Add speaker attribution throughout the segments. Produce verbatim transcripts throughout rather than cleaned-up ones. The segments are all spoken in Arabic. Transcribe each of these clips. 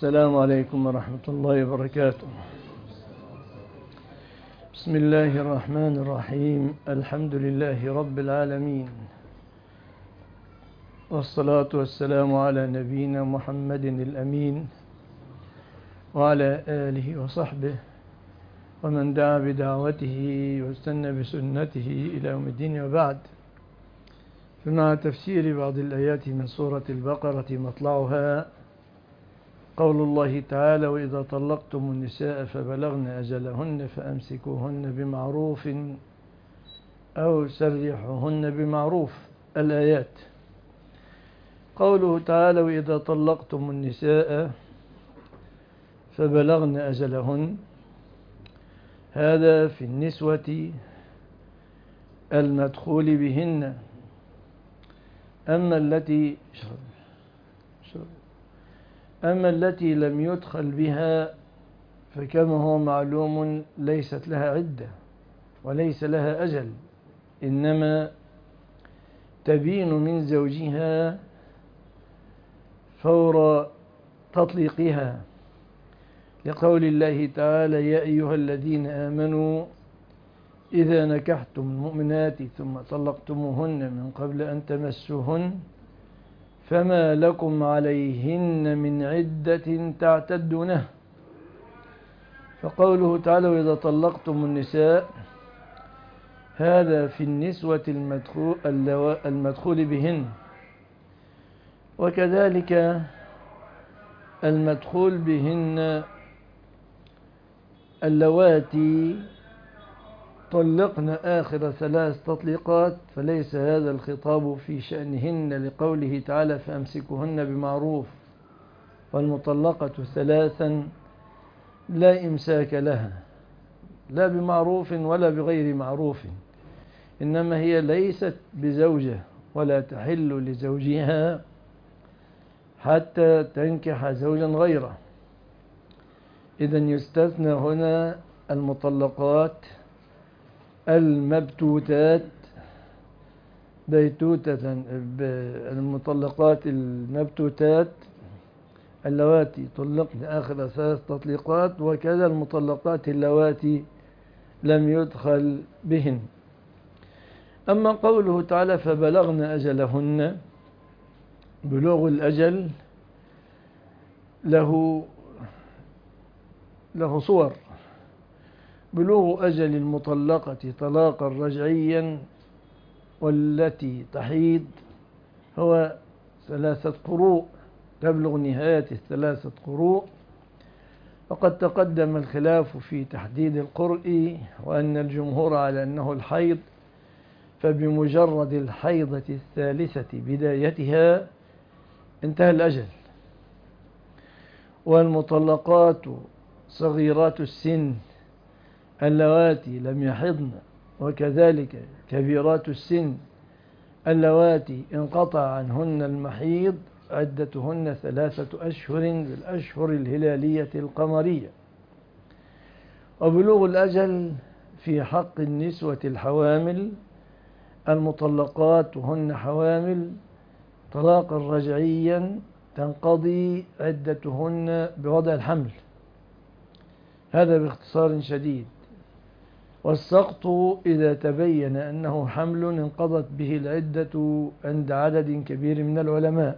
Speaker 1: السلام عليكم ورحمة الله وبركاته. بسم الله الرحمن الرحيم. الحمد لله رب العالمين، والصلاة والسلام على نبينا محمد الأمين وعلى آله وصحبه ومن دعا بدعوته واستنى بسنته إلى يوم الدين، وبعد. فمع تفسير بعض الآيات من سورة البقرة مطلعها قول الله تعالى: وإذا طلقتم النساء فبلغن أجلهن فأمسكوهن بمعروف أو سرحوهن بمعروف. الآيات. قوله تعالى: وإذا طلقتم النساء فبلغن أجلهن، هذا في النسوة المدخول بهن. أما التي أما التي لم يدخل بها فكما هو معلوم ليست لها عدة وليس لها أجل، إنما تبين من زوجها فور تطليقها، لقول الله تعالى: يا أيها الذين آمنوا إذا نكحتم المؤمنات ثم طلقتموهن من قبل أن تمسوهن فما لكم عليهن من عدة تعتدونه. فقوله تعالى: وإذا طلقتم النساء، هذا في النسوة المدخول, المدخول بهن، وكذلك المدخول بهن اللواتي طلقن آخر ثلاث تطليقات، فليس هذا الخطاب في شأنهن، لقوله تعالى: فأمسكوهن بمعروف، والمطلقة ثلاثا لا إمساك لها، لا بمعروف ولا بغير معروف، إنما هي ليست بزوجة ولا تحل لزوجها حتى تنكح زوجا غيره. إذن يستثنى هنا المطلقات المبتوتات بيتوتة، المطلقات المبتوتات اللواتي طلقن آخر ثلاث تطليقات، وكذا المطلقات اللواتي لم يدخل بهن. أما قوله تعالى: فبلغن أجلهن، بلوغ الأجل له له صور. بلوغ أجل المطلقة طلاقا رجعيا والتي تحيض هو ثلاثة قروء، تبلغ نهاية الثلاثة قروء. وقد تقدم الخلاف في تحديد القرء، وأن الجمهور على أنه الحيض، فبمجرد الحيضة الثالثة بدايتها انتهى الأجل. والمطلقات صغيرات السن اللواتي لم يحضن، وكذلك كبيرات السن اللواتي انقطع عنهن المحيض، عدتهن ثلاثة أشهر بالأشهر الهلالية القمرية. وبلوغ الأجل في حق النسوة الحوامل المطلقات وهن حوامل طلاقا رجعيا تنقضي عدتهن بوضع الحمل. هذا باختصار شديد. والسقط إذا تبين أنه حمل انقضت به العدة عند عدد كبير من العلماء.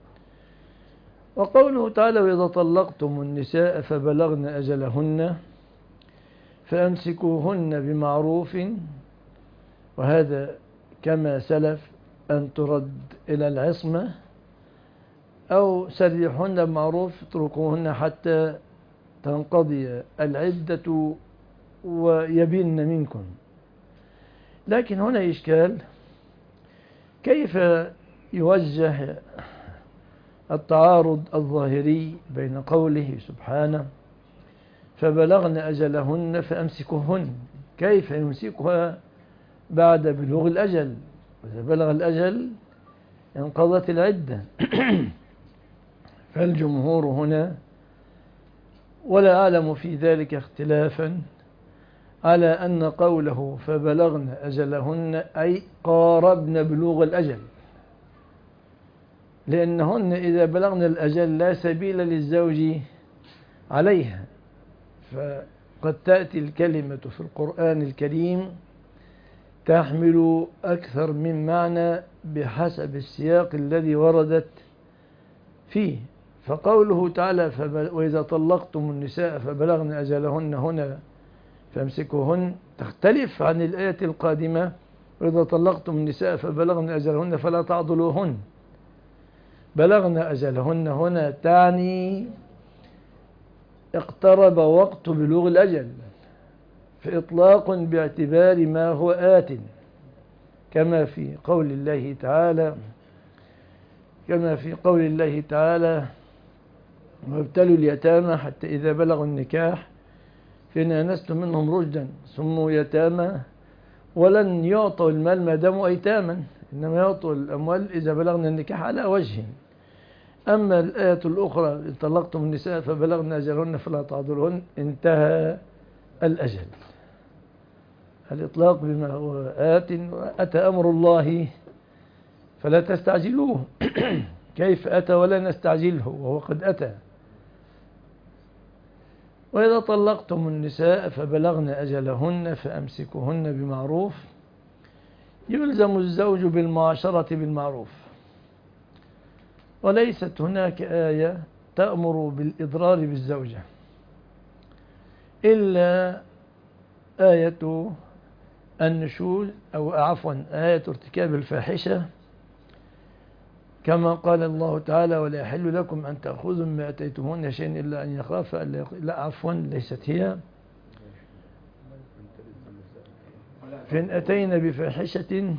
Speaker 1: وقوله تعالى: وإذا طلقتم النساء فبلغن أجلهن فأمسكوهن بمعروف، وهذا كما سلف أن ترد إلى العصمة، أو سرحوهن بمعروف، اتركوهن حتى تنقضي العدة ويبين منكم. لكن هنا إشكال: كيف يوجه التعارض الظاهري بين قوله سبحانه: فبلغن أجلهن فأمسكوهن؟ كيف يمسكها بعد بلوغ الأجل؟ وإذا بلغ الأجل انقضت العدة. فالجمهور هنا، ولا أعلم في ذلك اختلافا، على أن قوله فبلغن أجلهن أي قاربن بلوغ الأجل، لأنهن إذا بلغن الأجل لا سبيل للزوج عليها. فقد تأتي الكلمة في القرآن الكريم تحمل أكثر من معنى بحسب السياق الذي وردت فيه. فقوله تعالى وإذا طلقتم النساء فبلغن أجلهن هنا فامسكوهن تختلف عن الآية القادمة وإذا طلقتم النساء فبلغن أجلهن فلا تعضلوهن. بلغن أجلهن هنا تعني اقترب وقت بلوغ الأجل، فإطلاق باعتبار ما هو آت، كما في قول الله تعالى كما في قول الله تعالى وابتلوا اليتامى حتى إذا بلغوا النكاح فإن آنستم منهم رشدا سموا يتامى ولن يعطوا المال ما داموا أيتاما، إنما يعطوا الأموال إذا بلغنا النكاح على وجه. أما الآية الأخرى إن طلقتم النساء فبلغن أجلهن فلا تعضلوهن انتهى الأجل. الإطلاق بما هو آت، أتى أمر الله فلا تستعجلوه. كيف أتى ولا نستعجله وهو قد أتى؟ وإذا طلقتم النساء فبلغن أجلهن فأمسكوهن بمعروف، يلزم الزوج بالمعاشرة بالمعروف، وليست هناك آية تأمر بالإضرار بالزوجة إلا آية النشوز أو عفوا آية ارتكاب الفاحشة، كما قال الله تعالى ولا يحل لكم أن تأخذوا ما أتيتمون شيئا إلا أن يخاف لا عفوا ليست هي فإن أتينا بفاحشة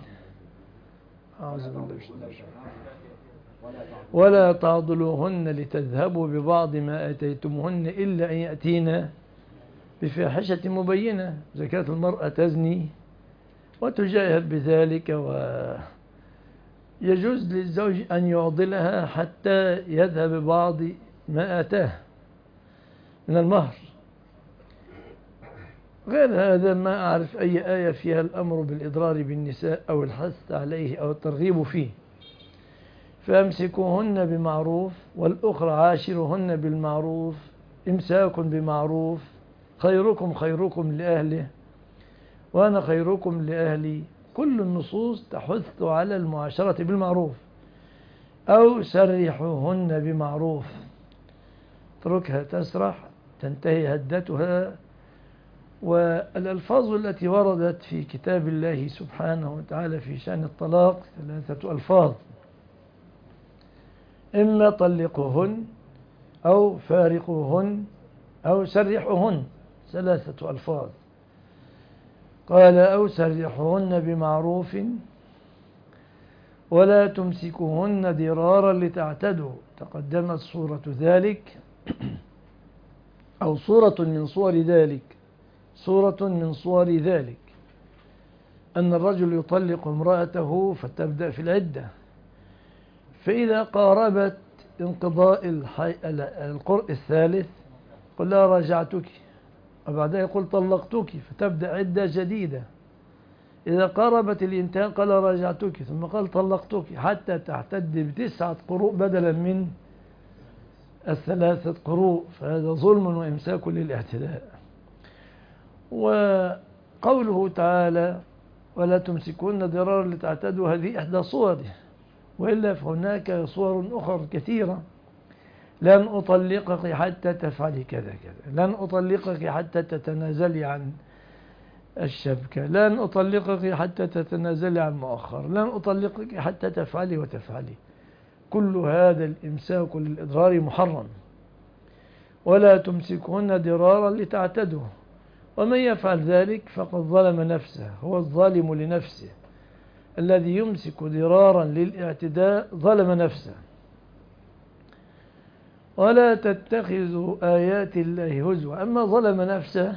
Speaker 1: ولا تعضلوهن لتذهبوا ببعض ما أتيتموهن إلا أن يأتينا بفاحشة مبينة. زكاة المرأة تزني وتجاهر بذلك، ويجوز للزوج أن يعضلها حتى يذهب ببعض ما آتاه من المهر. غير هذا ما أعرف أي آية فيها الأمر بالإضرار بالنساء أو الحث عليه أو الترغيب فيه. فأمسكوهن بمعروف، والأخرى عاشرهن بالمعروف، إمساك بمعروف، خيركم خيركم لأهله وأنا خيركم لأهلي. كل النصوص تحث على المعاشرة بالمعروف. أو سرحوهن بمعروف، اتركها تسرح تنتهي هدتها. والألفاظ التي وردت في كتاب الله سبحانه وتعالى في شأن الطلاق ثلاثة ألفاظ: إما طلقوهن أو فارقوهن أو سرحوهن، ثلاثة ألفاظ. قال أو سرحوهن بمعروف ولا تمسكوهن ضرارا لتعتدوا، تقدمت صورة ذلك أو صورة من صور ذلك صورة من صور ذلك أن الرجل يطلق امرأته فتبدأ في العدة، فإذا قاربت انقضاء الحي... القرء الثالث قل لا رجعتك، وبعدها يقول طلقتك فتبدأ عدة جديدة. إذا قاربت الانتهاء قال رجعتك ثم قال طلقتك حتى تعتد بتسعة قروء بدلا من الثلاثة قروء، فهذا ظلم وإمساك للاعتداء. وقوله تعالى ولا تمسكون ضرارا لتعتدوا هذه إحدى صوره، وإلا فهناك صور أخرى كثيرة: لن أطلقك حتى تفعلي كذا كذا، لن أطلقك حتى تتنازلي عن الشبكة، لن أطلقك حتى تتنازلي عن مؤخر، لن أطلقك حتى تفعلي وتفعلي. كل هذا الإمساك للإضرار محرم. ولا تمسكهن ضرارا لتعتدوا، ومن يفعل ذلك فقد ظلم نفسه، هو الظالم لنفسه. الذي يمسك ضرارا للاعتداء ظلم نفسه. ولا تتخذوا آيات الله هزوا، أما ظلم نفسه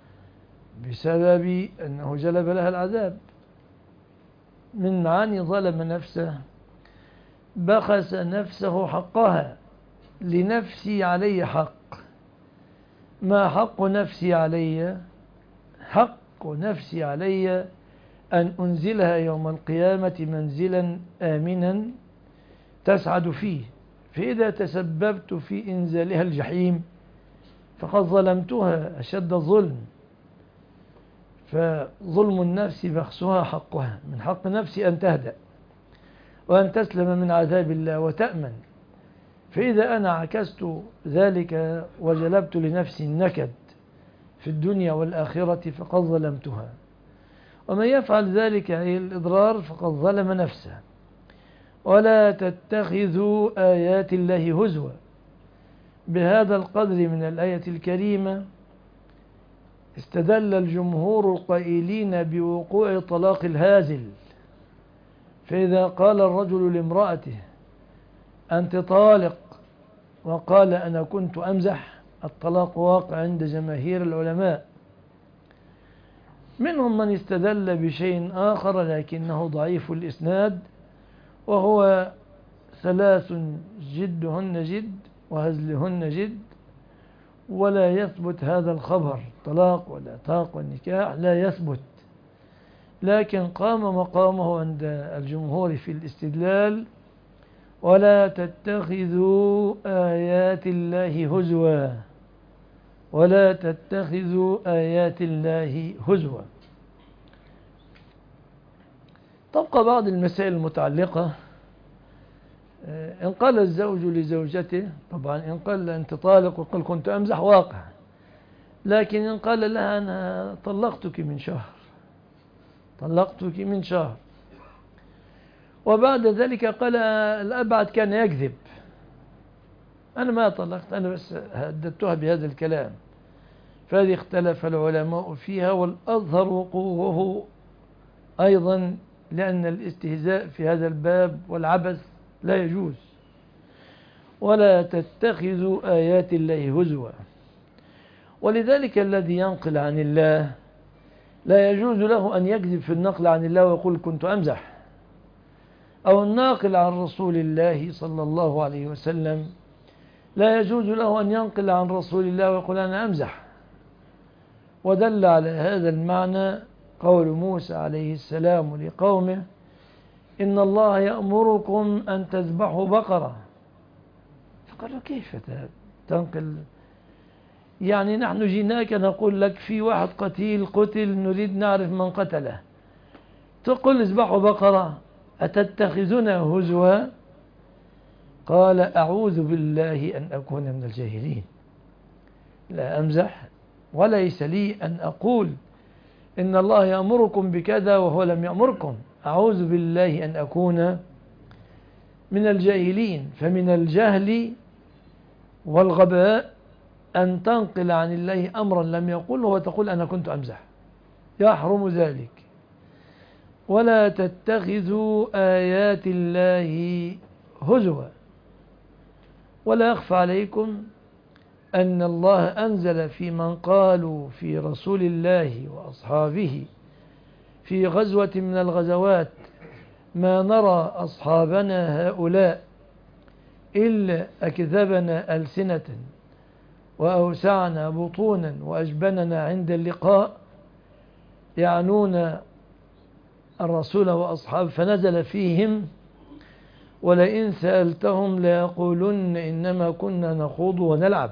Speaker 1: بسبب أنه جلب لها العذاب. من معاني ظلم نفسه بخس نفسه حقها، لنفسي علي حق. ما حق نفسي علي؟ حق نفسي علي أن أنزلها يوم القيامة منزلا آمنا تسعد فيه، فإذا تسببت في إنزالها الجحيم فقد ظلمتها أشد الظلم. فظلم النفس بخسها حقها، من حق نفسي أن تهدأ وأن تسلم من عذاب الله وتأمن. فإذا أنا عكست ذلك وجلبت لنفسي النكد في الدنيا والآخرة فقد ظلمتها. ومن يفعل ذلك أي الإضرار فقد ظلم نفسه. ولا تتخذوا آيات الله هزوا. بهذا القدر من الآية الكريمة استدل الجمهور القائلين بوقوع طلاق الهازل. فإذا قال الرجل لامرأته أنت طالق وقال أنا كنت أمزح، الطلاق واقع عند جماهير العلماء. منهم من استدل بشيء آخر لكنه ضعيف الإسناد، وهو ثلاث جدهن جد وهزلهن جد، ولا يثبت هذا الخبر طلاق ولا طاق والنكاح لا يثبت، لكن قام مقامه عند الجمهور في الاستدلال. ولا تتخذوا آيات الله هزوا. ولا تتخذوا آيات الله هزوا. تبقى بعض المسائل المتعلقة. إن قال الزوج لزوجته، طبعا إن قال أنت طالق وقال كنت أمزح واقع، لكن إن قال لها أنا طلقتك من شهر طلقتك من شهر وبعد ذلك قال الأبعد كان يكذب، أنا ما طلقت، أنا بس هددتها بهذا الكلام، فهذه اختلف العلماء فيها، والأظهر وقوعه أيضا لأن الاستهزاء في هذا الباب والعبث لا يجوز. ولا تتخذوا آيات الله هزوا. ولذلك الذي ينقل عن الله لا يجوز له أن يكذب في النقل عن الله ويقول كنت أمزح، أو الناقل عن رسول الله صلى الله عليه وسلم لا يجوز له أن ينقل عن رسول الله ويقول أنا أمزح. ودل على هذا المعنى قول موسى عليه السلام لقومه إن الله يأمركم أن تذبحوا بقرة. فقالوا كيف تنقل؟ يعني نحن جيناك نقول لك في واحد قتيل قتل نريد نعرف من قتله، تقول اذبحوا بقرة، أتتخذنا هزوا؟ قال أعوذ بالله أن أكون من الجاهلين. لا أمزح وليس لي أن أقول إن الله يأمركم بكذا وهو لم يأمركم، أعوذ بالله أن أكون من الجاهلين. فمن الجهل والغباء أن تنقل عن الله أمرا لم يقله وتقول أنا كنت أمزح، يحرم ذلك. ولا تتخذوا آيات الله هزوا. ولا يخفى عليكم أن الله أنزل في من قالوا في رسول الله وأصحابه في غزوة من الغزوات ما نرى أصحابنا هؤلاء إلا أكذبنا ألسنة وأوسعنا بطونا وأجبننا عند اللقاء، يعنون الرسول وأصحابه، فنزل فيهم ولئن سألتهم ليقولن إنما كنا نخوض ونلعب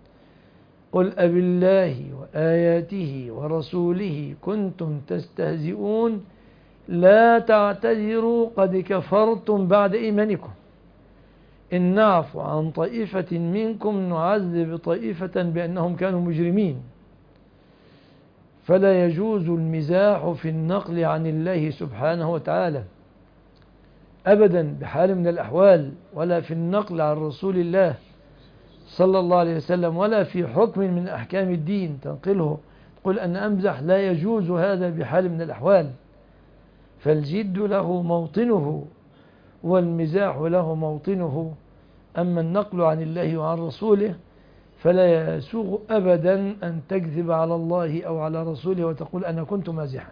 Speaker 1: قل أبالله وآياته ورسوله كنتم تستهزئون لا تعتذروا قد كفرتم بعد إيمانكم إن نعفو عن طائفة منكم نعذب طائفة بأنهم كانوا مجرمين. فلا يجوز المزاح في النقل عن الله سبحانه وتعالى أبدا بحال من الأحوال، ولا في النقل عن رسول الله صلى الله عليه وسلم، ولا في حكم من أحكام الدين تنقله تقول أن أمزح، لا يجوز هذا بحال من الأحوال. فالجد له موطنه والمزاح له موطنه. أما النقل عن الله وعن رسوله فلا يسوغ أبدا أن تكذب على الله أو على رسوله وتقول أنا كنت مازحا.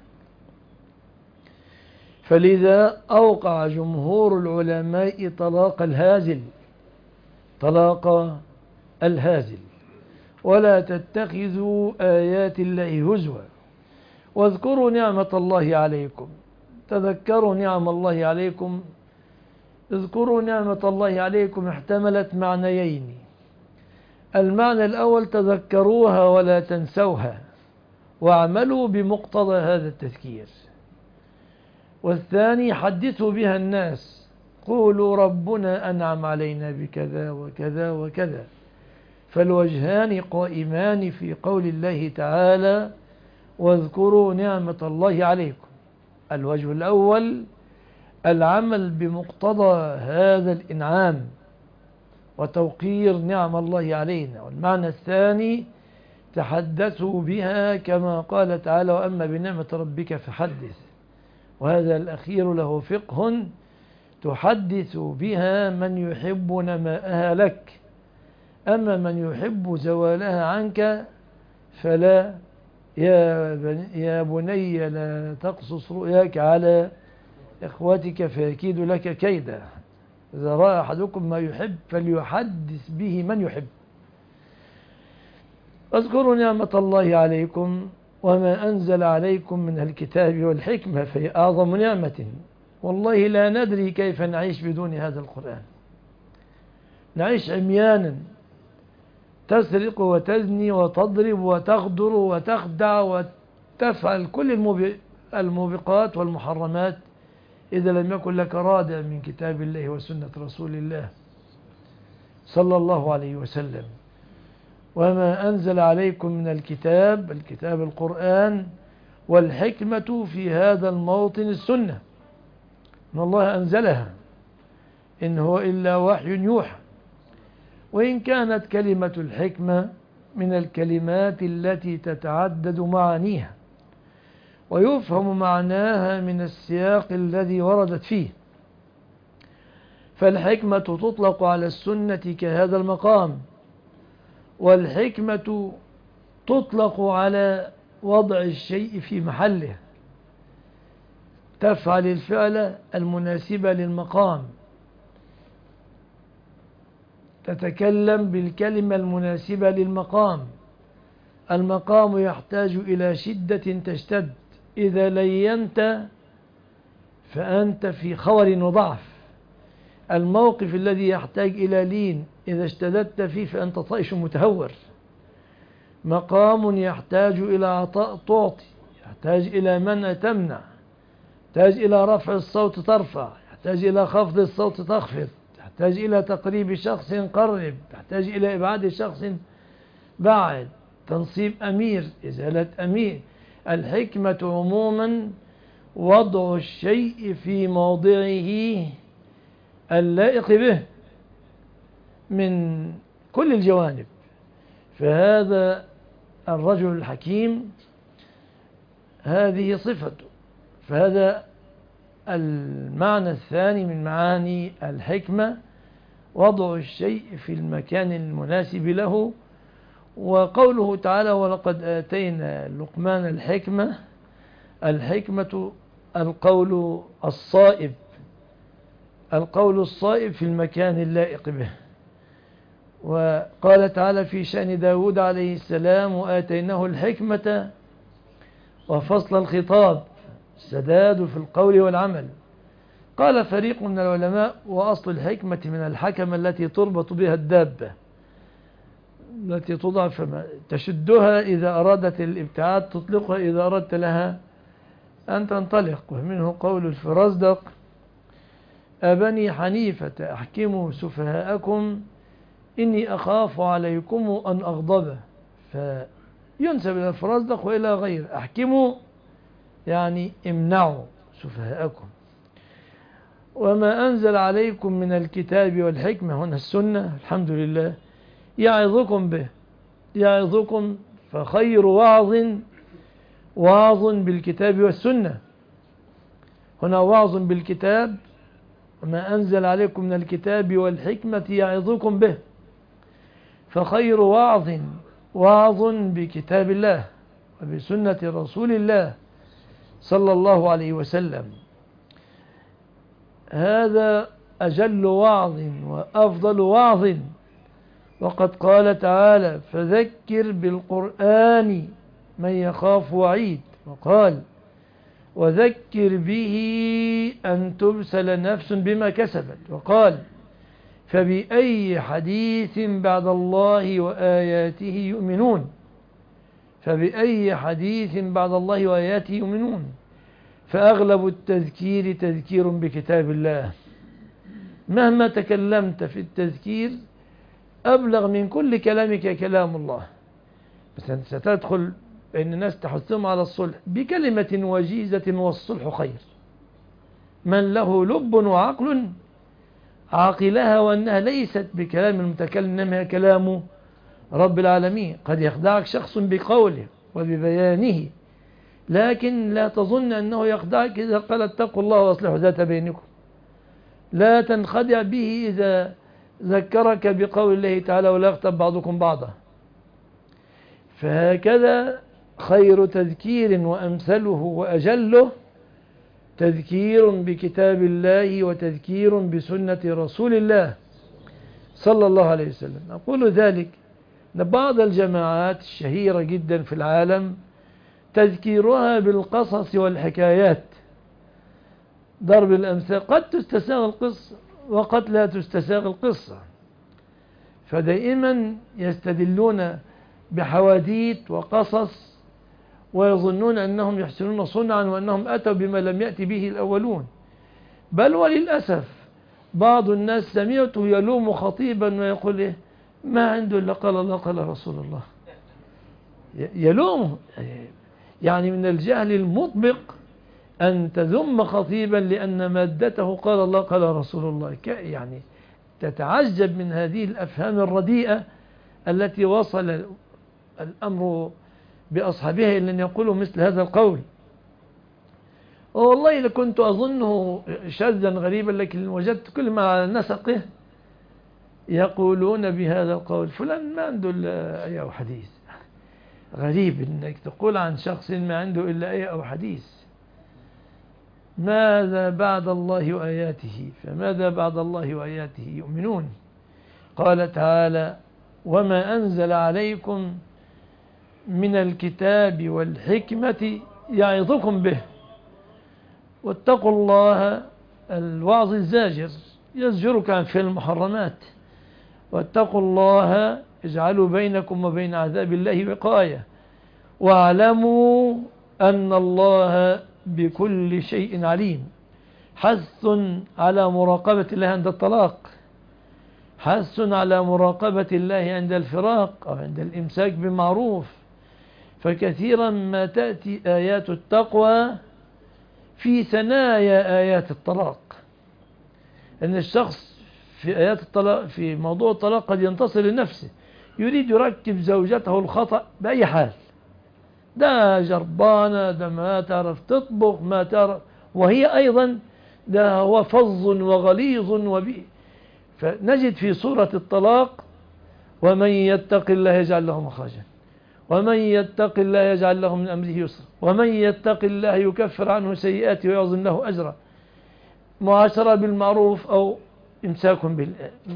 Speaker 1: فلذا أوقع جمهور العلماء طلاق الهازل طلاق الهازل. ولا تتخذوا آيات الله هزوا واذكروا نعمة الله عليكم. تذكروا نعم الله عليكم. اذكروا نعمة الله عليكم احتملت معنيين: المعنى الأول: تذكروها ولا تنسوها واعملوا بمقتضى هذا التذكير. والثاني: حدثوا بها الناس، قولوا ربنا أنعم علينا بكذا وكذا وكذا. فالوجهان قائمان في قول الله تعالى: واذكروا نعمة الله عليكم. الوجه الأول: العمل بمقتضى هذا الإنعام وتوقير نعم الله علينا. والمعنى الثاني: تحدثوا بها كما قال تعالى: وأما بنعمة ربك فحدث. وهذا الأخير له فقه: تحدث بها من يحب نماءها لك، أما من يحب زوالها عنك فلا. يا بني, يا بني لا تقصص رؤياك على إخوتك فيكيد لك كيدا، إذا رأى أحدكم ما يحب فليحدث به من يحب. اذكروا نعمة الله عليكم وما أنزل عليكم من الكتاب والحكمة، فهي أعظم نعمة. والله لا ندري كيف نعيش بدون هذا القرآن. نعيش عميانا، تسرق وتزني وتضرب وتغدر وتخدع وتفعل كل الموبقات والمحرمات إذا لم يكن لك رادع من كتاب الله وسنة رسول الله صلى الله عليه وسلم. وما أنزل عليكم من الكتاب، الكتاب القرآن، والحكمة في هذا الموطن السنة، إن الله أنزلها، إن هو إلا وحي يوحى. وإن كانت كلمة الحكمة من الكلمات التي تتعدد معانيها ويفهم معناها من السياق الذي وردت فيه، فالحكمة تطلق على السنة كهذا المقام، والحكمة تطلق على وضع الشيء في محله، تفعل الفعل المناسبة للمقام، تتكلم بالكلمة المناسبة للمقام. المقام يحتاج إلى شدة تشتد، إذا لينت فأنت في خور وضعف. الموقف الذي يحتاج إلى لين، إذا اشتددت فيه فأنت طائش متهور. مقام يحتاج إلى عطاء تعطي، يحتاج إلى منع تمنع، يحتاج إلى رفع الصوت ترفع، يحتاج إلى خفض الصوت تخفض، يحتاج إلى تقريب شخص قرب، يحتاج إلى إبعاد شخص بعد، تنصيب أمير، إزالة أمير. الحكمة عموما وضع الشيء في موضعه اللائق به من كل الجوانب. فهذا الرجل الحكيم هذه صفته. فهذا المعنى الثاني من معاني الحكمة، وضع الشيء في المكان المناسب له. وقوله تعالى: ولقد آتينا لقمان الحكمة، الحكمة القول الصائب، القول الصائب في المكان اللائق به. وقال تعالى في شأن داود عليه السلام: وآتيناه الحكمة وفصل الخطاب، السداد في القول والعمل. قال فريق من العلماء: وأصل الحكمة من الحكمة التي تربط بها الدابة، التي تضع تشدها إذا أرادت الابتعاد، تطلقها إذا أردت لها أن تنطلق. ومنه قول الفرزدق: أبني حنيفة أحكموا سفهاءكم إني أخاف عليكم أن أغضب. فينسب إلى الفرزدق وإلى غير. أحكموا يعني امنعوا سفهاءكم. وما أنزل عليكم من الكتاب والحكمة، هنا السنة الحمد لله، يعظكم به، يعظكم. فخير واعظ واعظ بالكتاب والسنة. هنا واعظ بالكتاب، وما أنزل عليكم من الكتاب والحكمة يعظكم به. فخير واعظ واعظ بكتاب الله وبسنة رسول الله صلى الله عليه وسلم. هذا أجل وعظ وأفضل وعظ. وقد قال تعالى: فذكر بالقرآن من يخاف وعيد. وقال: وذكر به أن تبسل نفس بما كسبت. وقال: فبأي حديث بعد الله وآياته يؤمنون فبأي حديث بعد الله وآياته يؤمنون فأغلب التذكير تذكير بكتاب الله. مهما تكلمت في التذكير أبلغ من كل كلامك كلام الله. مثلا ستدخل بين الناس تحثهم على الصلح بكلمة وجيزة والصلح خير. من له لب وعقل عاقلها وأنها ليست بكلام المتكلم إنما كلام رب العالمين. قد يخدعك شخص بقوله وببيانه، لكن لا تظن أنه يخدعك إذا قال اتقوا الله واصلحوا ذات بينكم. لا تنخدع به إذا ذكرك بقول الله تعالى ولا يغتب بعضكم بعضا. فهكذا خير تذكير وأمثله وأجله تذكير بكتاب الله وتذكير بسنة رسول الله صلى الله عليه وسلم. أقول ذلك أن بعض الجماعات الشهيرة جدا في العالم تذكيرها بالقصص والحكايات، ضرب الأمثال، قد تستساغ القصة وقد لا تستساغ القصة، فدائما يستدلون بحواديت وقصص ويظنون أنهم يحسنون صنعا وأنهم أتوا بما لم يأتي به الأولون. بل وللأسف بعض الناس سمعته يلوم خطيبا ويقول إيه ما عنده إلا قال الله قال رسول الله. يلومه، يعني من الجهل المطبق أن تذم خطيبا لأن مادته قال الله قال رسول الله. يعني تتعجب من هذه الأفهام الرديئة التي وصل الأمر بأصحابها إلا أن يقولوا مثل هذا القول. والله لكنت أظنه شاذا غريبا، لكن وجدت كل ما على نسقه يقولون بهذا القول. فلان ما عنده إلا آية أو حديث. غريب أنك تقول عن شخص ما عنده إلا آية أو حديث. ماذا بعد الله وآياته؟ فماذا بعد الله وآياته يؤمنون؟ قال تعالى وما أنزل عليكم من الكتاب والحكمة يعظكم به واتقوا الله. الوعظ الزاجر يزجرك عن فعل المحرمات. واتقوا الله اجعلوا بينكم وبين عذاب الله وقاية واعلموا أن الله بكل شيء عليم. حث على مراقبة الله عند الطلاق، حث على مراقبة الله عند الفراق أو عند الإمساك بمعروف. فكثيرا ما تأتي آيات التقوى في ثنايا آيات الطلاق. أن الشخص في آيات الطلاق في موضوع الطلاق قد ينتصر لنفسه، يريد يركب زوجته الخطأ بأي حال. ده جربانة، ده ما تعرف تطبخ، ما تعرف، وهي أيضا ده هو فظ وغليظ وبي. فنجد في سورة الطلاق ومن يتق الله يجعل له مخرجا ومن يتق الله يجعل له من أمره يسرا ومن يتق الله يكفر عنه سيئاته ويعظم له أجرا. معاشرة بالمعروف أو إمساك بال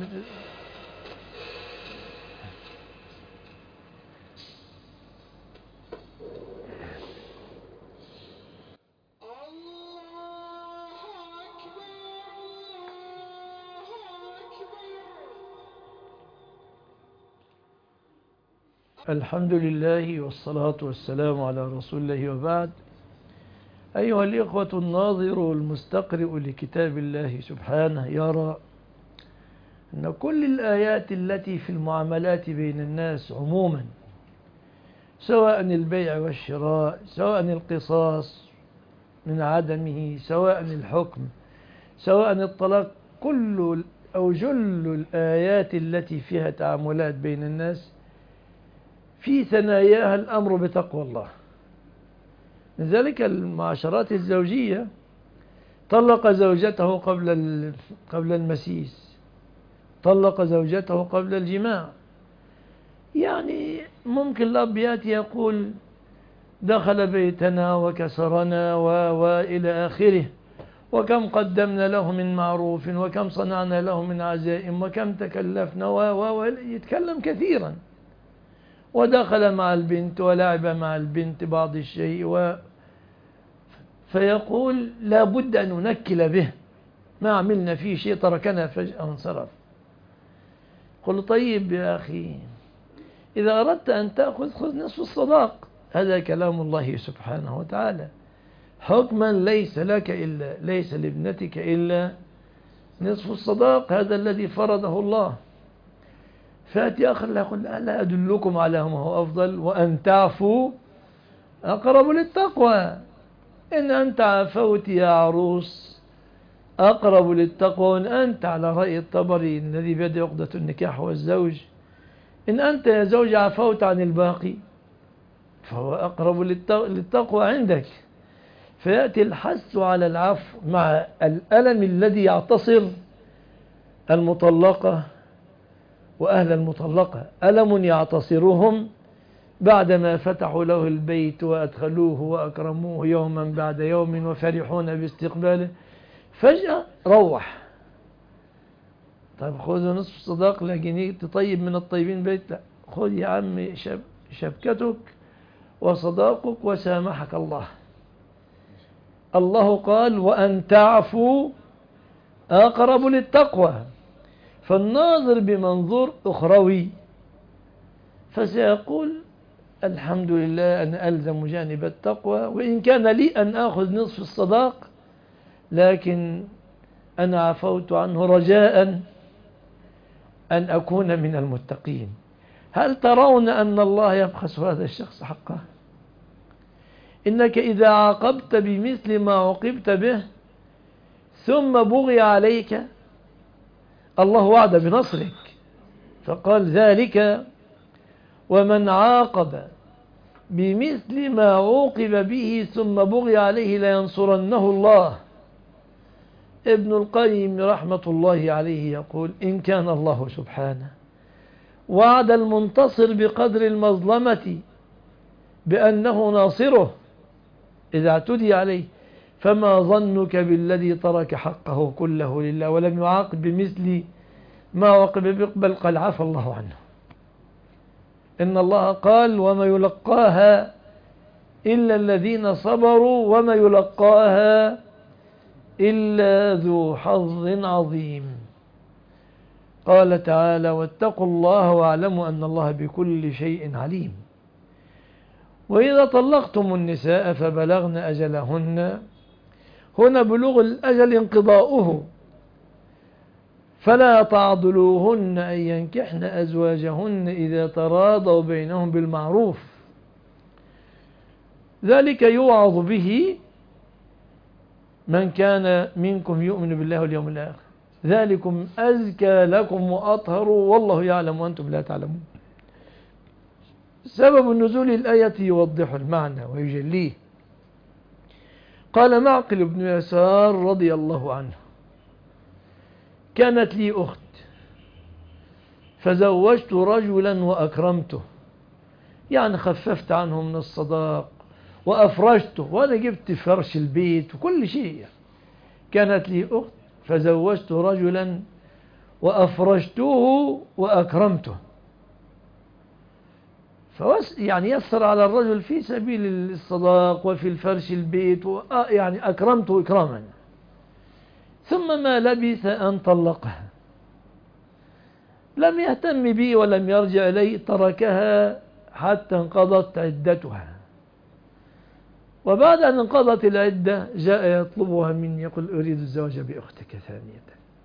Speaker 1: الحمد لله والصلاة والسلام على رسول الله وبعد. أيها الإخوة، الناظر والمستقرئ لكتاب الله سبحانه يرى أن كل الآيات التي في المعاملات بين الناس عموما، سواء البيع والشراء، سواء القصاص من عدمه، سواء الحكم، سواء الطلاق، كل أو جل الآيات التي فيها تعاملات بين الناس في ثناياها الأمر بتقوى الله. لذلك المعاشرات الزوجية طلق زوجته قبل قبل المسيس، طلق زوجته قبل الجماع. يعني ممكن الأب يأتي يقول دخل بيتنا وكسرنا وإلى آخره، وكم قدمنا له من معروف وكم صنعنا له من عزائم وكم تكلفنا ويتكلم كثيرا. ودخل مع البنت ولعب مع البنت بعض الشيء و... فيقول لا بد أن ننكل به، ما عملنا فيه شيء تركنا فجأة وانصرف. قل طيب يا أخي إذا أردت أن تأخذ خذ نصف الصداق. هذا كلام الله سبحانه وتعالى، حكما ليس لك إلا ليس لابنتك إلا نصف الصداق، هذا الذي فرضه الله. فأتي آخر لا يقول لا أدلكم على ما هو أفضل وأن تعفوا أقرب للتقوى. إن أنت عفوت يا عروس أقرب للتقوى، وإن أنت على رأي الطبري الذي بيده عقدة النكاح والزوج، إن أنت يا زوج عفوت عن الباقي فهو أقرب للتقوى عندك. فيأتي الحث على العفو مع الألم الذي يعتصر المطلقة وأهل المطلقة، ألم يعتصرهم بعدما فتحوا له البيت وأدخلوه وأكرموه يوما بعد يوم وفرحون باستقباله، فجأة روح. طيب خذوا نصف صداق لكن تطيب من الطيبين بيت، لا خذ يا عمي شب شبكتك وصداقك وسامحك الله. الله قال وأن تعفوا أقرب للتقوى، فالناظر بمنظور أخروي فسيقول الحمد لله أن ألزم جانب التقوى، وإن كان لي أن آخذ نصف الصداق لكن أنا عفوت عنه رجاء أن أكون من المتقين. هل ترون أن الله يبخس هذا الشخص حقه؟ إنك إذا عاقبت بمثل ما عوقبت به ثم بغي عليك، الله وعد بنصرك فقال ذلك ومن عاقب بمثل ما عوقب به ثم بغي عليه لينصرنه الله. ابن القيم رحمة الله عليه يقول إن كان الله سبحانه وعد المنتصر بقدر المظلمة بأنه ناصره إذا اعتدي عليه، فما ظنك بالذي ترك حقه كله لله ولم يعاقب بمثل ما عوقب به، بل قال عفى الله عنه. إن الله قال وما يلقاها إلا الذين صبروا وما يلقاها إلا ذو حظ عظيم. قال تعالى واتقوا الله واعلموا أن الله بكل شيء عليم. وإذا طلقتم النساء فبلغن أجلهن، هنا بلوغ الأجل انقضاؤه، فلا تعضلوهن أن ينكحن أزواجهن إذا تراضوا بينهم بالمعروف، ذلك يوعظ به من كان منكم يؤمن بالله واليوم الآخر، ذلكم أزكى لكم وأطهر والله يعلم وأنتم لا تعلمون. سبب نزول الآية يوضح المعنى ويجليه. قال معقل بن يسار رضي الله عنه كانت لي أخت فزوجت رجلا وأكرمته، يعني خففت عنه من الصداق وأفرشته، وأنا جبت فرش البيت وكل شيء. كانت لي أخت فزوجت رجلا وأفرشته وأكرمته، فوس يعني يسر على الرجل في سبيل الصداق وفي الفرش البيت، يعني أكرمته إكراما. ثم ما لبث أن طلقها، لم يهتم بي ولم يرجع إلي، تركها حتى انقضت عدتها. وبعد أن انقضت العدة جاء يطلبها مني يقول أريد الزواج بأختك ثانية.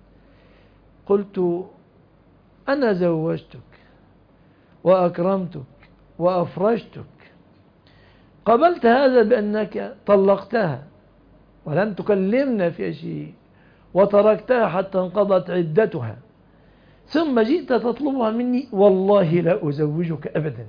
Speaker 1: قلت أنا زوجتك وأكرمتك وأفرشتك، قبلت هذا بأنك طلقتها ولم تكلمنا في شيء وتركتها حتى انقضت عدتها، ثم جئت تطلبها مني، والله لا أزوجك أبدا.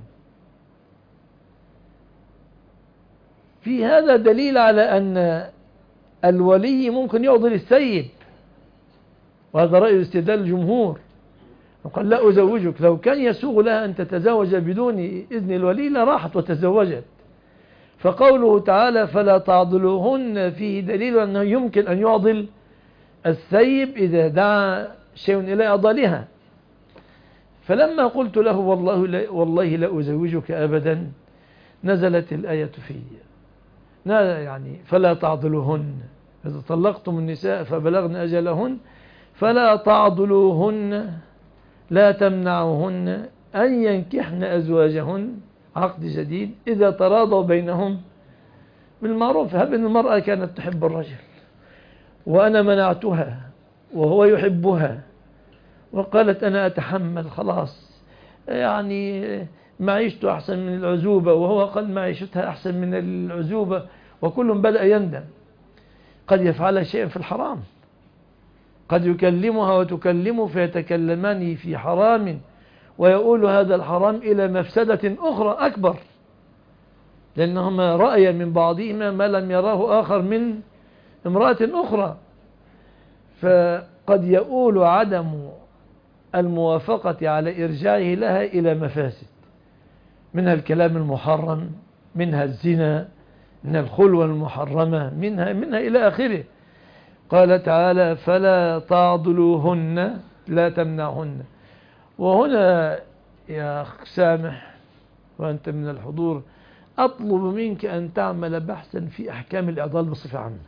Speaker 1: في هذا دليل على أن الولي ممكن يعضل السيد، وهذا رأي استدلال الجمهور. قال لا أزوجك، لو كان يسوغ لها أن تتزوج بدون إذن الولي لراحت وتزوجت. فقوله تعالى فلا تعضلوهن فيه دليل أنه يمكن أن يعضل السيب إذا دعا شيء إلى أضالها. فلما قلت له والله لا, والله لا أزوجك أبدا نزلت الآية فيه، يعني فلا تعضلوهن إذا طلقتم النساء فبلغن أجلهن فلا تعضلوهن لا تمنعهن أن ينكحن أزواجهن عقد جديد إذا تراضوا بينهم بالمعروف. هب أن المرأة كانت تحب الرجل وأنا منعتها وهو يحبها وقالت أنا أتحمل خلاص، يعني معيشته أحسن من العزوبة، وهو قال معيشتها أحسن من العزوبة، وكل بدأ يندم. قد يفعل شيئا في الحرام، قد يكلمها وتكلمه فيتكلمان في حرام، ويقول هذا الحرام إلى مفسدة أخرى أكبر، لأنهما رأيا من بعضهما ما لم يراه آخر من امرأة أخرى. فقد يؤول عدم الموافقة على إرجاعه لها إلى مفاسد، منها الكلام المحرم، منها الزنا، منها الخلوة المحرمة، منها, منها إلى آخره. قال تعالى فلا تعضلوهن لا تمنعهن. وهنا يا أخ سامح وأنت من الحضور أطلب منك أن تعمل بحثا في أحكام الإعضال بصفة عامة.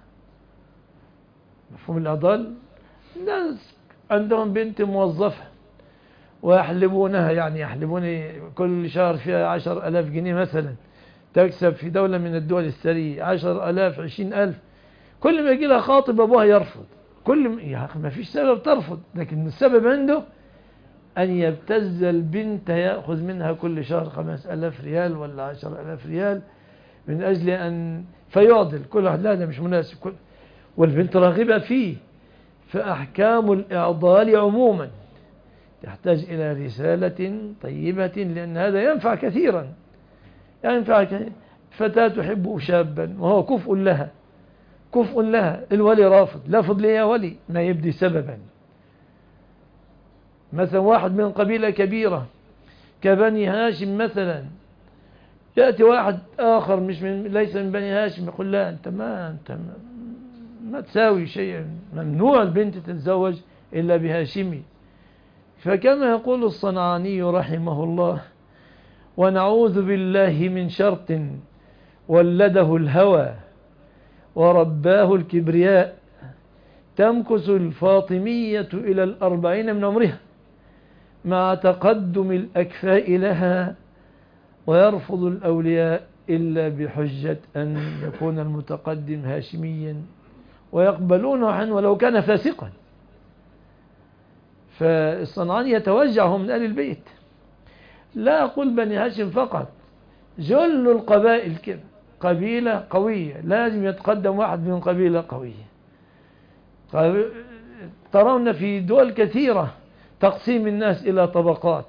Speaker 1: مفهوم الإعضال؟ الناس عندهم بنت موظفة ويحلبونها، يعني يحلبون كل شهر فيها عشر ألاف جنيه مثلا، تكسب في دولة من الدول الثرية عشر ألاف عشرين ألف، كل ما يجي لها خاطب أبوها يرفض. كل ما, يا أخي ما فيش سبب ترفض، لكن السبب عنده أن يبتز البنت يأخذ منها كل شهر خمس ألاف ريال ولا عشر ألاف ريال من أجل أن فيعضل كل واحد. لا ده مش مناسب، كل والبنت راغبة فيه. فأحكام الإعضال عموما تحتاج إلى رسالة طيبة، لأن هذا ينفع كثيرا. ينفع كثيرا. فتاة تحب شابا وهو كفء لها، كفء لها، الولي رافض، لافض لي يا ولي، ما يبدي سببا. مثلا واحد من قبيلة كبيرة كبني هاشم مثلا، يأتي واحد آخر مش من ليس من بني هاشم يقول لا أنت ما أنت ما, ما تساوي شيئا، ممنوع البنت تتزوج إلا بهاشمي. فكما يقول الصنعاني رحمه الله ونعوذ بالله من شرط ولده الهوى ورباه الكبرياء، تمكث الفاطمية إلى الأربعين من عمرها مع تقدم الأكفاء لها، ويرفض الأولياء إلا بحجة أن يكون المتقدم هاشميا ويقبلونه عنه ولو كان فاسقا. فالصنعاني يتوجعه من أهل البيت. لا أقول بني هاشم فقط، جل القبائل كده، قبيلة قوية لازم يتقدم واحد من قبيلة قوية. ترون في دول كثيرة تقسيم الناس إلى طبقات،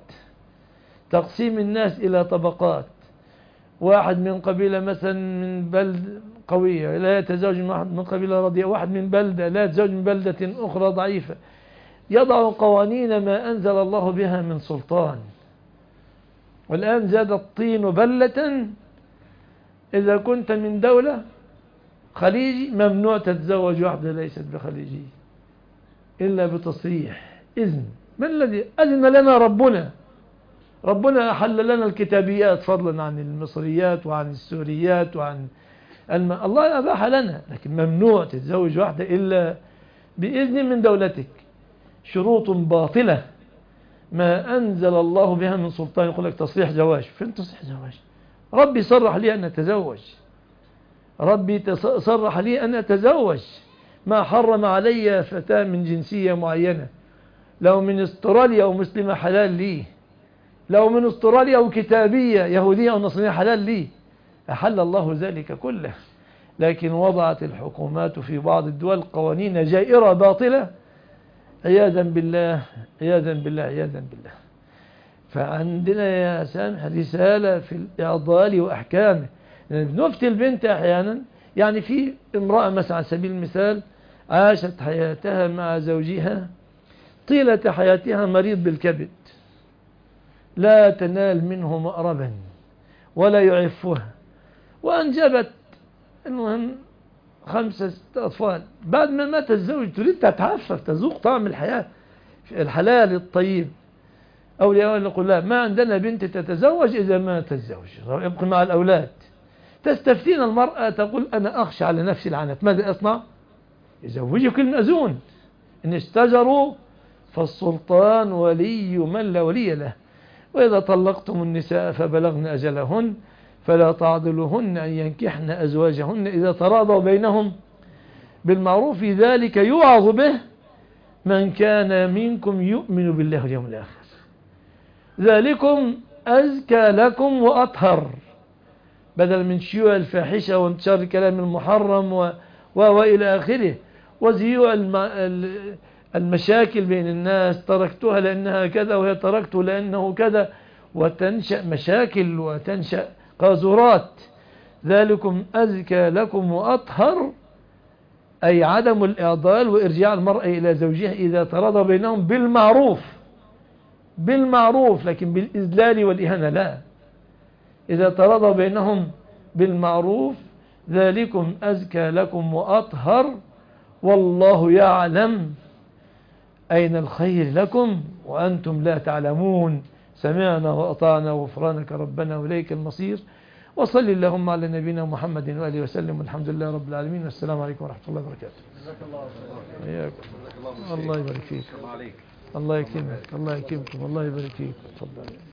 Speaker 1: تقسيم الناس إلى طبقات. واحد من قبيلة مثلا من بلد قوية لا يتزوج من واحد من قبيلة رضيئة، واحد من بلدة لا يتزوج من بلدة أخرى ضعيفة. يضع قوانين ما أنزل الله بها من سلطان. والآن زاد الطين بلة، إذا كنت من دولة خليجي ممنوع تتزوج واحدة ليست بخليجية إلا بتصريح إذن. من الذي أذن لنا؟ ربنا. ربنا أحل لنا الكتابيات فضلا عن المصريات وعن السوريات وعن الم... الله أباح لنا، لكن ممنوع تتزوج واحدة إلا بإذن من دولتك. شروط باطلة ما أنزل الله بها من سلطان. يقول لك تصريح زواج، فين تصريح زواج؟ ربي صرح لي أن أتزوج، ربي صرح لي أن أتزوج، ما حرم علي فتاة من جنسية معينة. لو من استراليا أو مسلمة حلال لي، لو من استراليا أو كتابية يهودية أو نصرانية حلال لي. أحل الله ذلك كله، لكن وضعت الحكومات في بعض الدول قوانين جائرة باطلة عياذا بالله، عياذا بالله، عياذا بالله. فعندنا يا سامح رسالة في الإعضال وأحكامه. نفتي البنت أحيانا، يعني في امرأة مثلا على سبيل المثال عاشت حياتها مع زوجها طيلة حياتها مريض بالكبد، لا تنال منه مأربا ولا يعفها، وأنجبت المهم خمسة أطفال. بعد ما مات الزوج تريد تتعفف تذوق طعم الحياة الحلال الطيب. أولياء يقول لا، ما عندنا بنت تتزوج إذا مات الزوج، يبقى مع الأولاد. تستفتين المرأة تقول أنا أخشى على نفسي العنت، ماذا أصنع؟ يزوجك المأذون. إن استجروا فالسلطان ولي من لا ولي له. وإذا طلقتم النساء فبلغن أجلهن فلا تعضلوهن أن ينكحن أزواجهن إذا تراضوا بينهم بالمعروف، ذلك يوعظ به من كان منكم يؤمن بالله واليوم الآخر، ذلكم أزكى لكم وأطهر، بدل من شيوع الفاحشة وانتشار الكلام المحرم و... و... وإلى آخره، وزيوع الم... المشاكل بين الناس، تركتها لأنها كذا وهي تركته لأنه كذا، وتنشأ مشاكل وتنشأ قاذورات. ذلكم أزكى لكم وأطهر، أي عدم الإعضال وإرجاع المرأة إلى زوجها إذا تراضى بينهم بالمعروف، بالمعروف، لكن بالإذلال والإهانة لا. إذا تراضى بينهم بالمعروف ذلكم أزكى لكم وأطهر، والله يعلم أين الخير لكم وأنتم لا تعلمون. سمعنا وأطعنا غفرانك ربنا وإليك المصير. وصل اللهم على نبينا محمد وآله وسلم، والحمد لله رب العالمين، والسلام عليكم ورحمة الله وبركاته.
Speaker 2: جزاك الله
Speaker 1: خير. الله يبارك فيك. الله يكرمك. الله يكرمكم. الله يبارك فيك. تفضل.